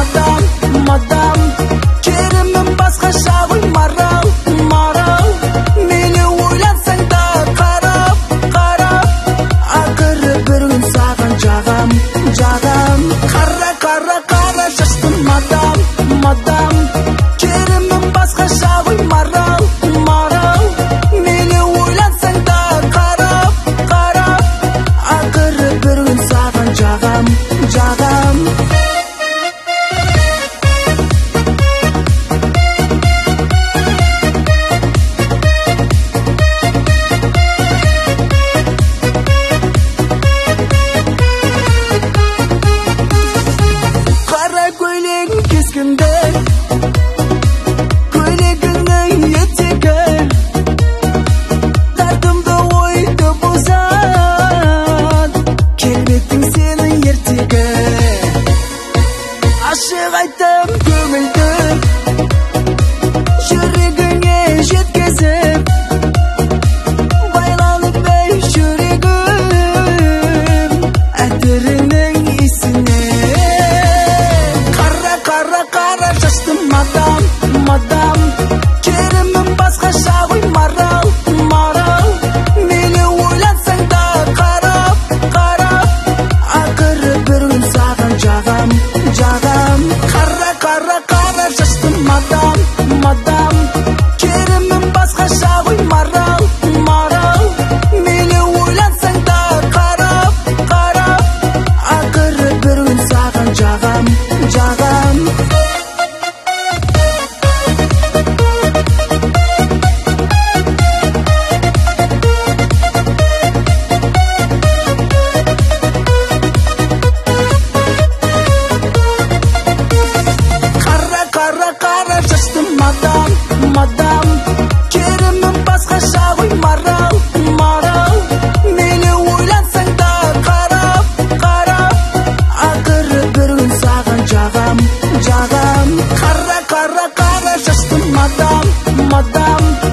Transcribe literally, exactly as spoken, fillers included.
мадам, мадам. Керімім басқаша ғой марал, марал. Мені ойлансаң да қарап, қарап. Ақыры бір күн саған жағам, жағам. Қара, қара, қара шашты мадам, мадам. Керімім басқаша ғой марал, марал. Мені ойлансаң да қарап, қарап. Ақыры бір күн саған жағам, жағам. Қара көйлегің кескінді, көйлегіңнің етегі, тартымды ойды бұзар, келбеттің сенің ертегі. Ашық айттым көңілді, жүрегіңе жеткізіп, байланып бей жүрегім әтірінің исіне. Қара, қара, қара шашты мадам, мадам. Керімім басқаша ғой марал, марал. Мені ойлансаң да қарап, қарап. Ақыры бір күн саған жағам, жағам. Қара, қара, қара шашты мадам, мадам. Керімім басқаша ғой марал, марал. Мені ойлансаң да қарап, қарап. Ақыры бір күн саған жағам, жағам. Қара, қара, қара шашты мадам, мадам. Керімім басқаша ғой марал, марал. Мені ойлансаң да қарап, қарап. Ақыры бір күн саған жағам, жағам. Қара, қара, қара шашты мадам, мадам.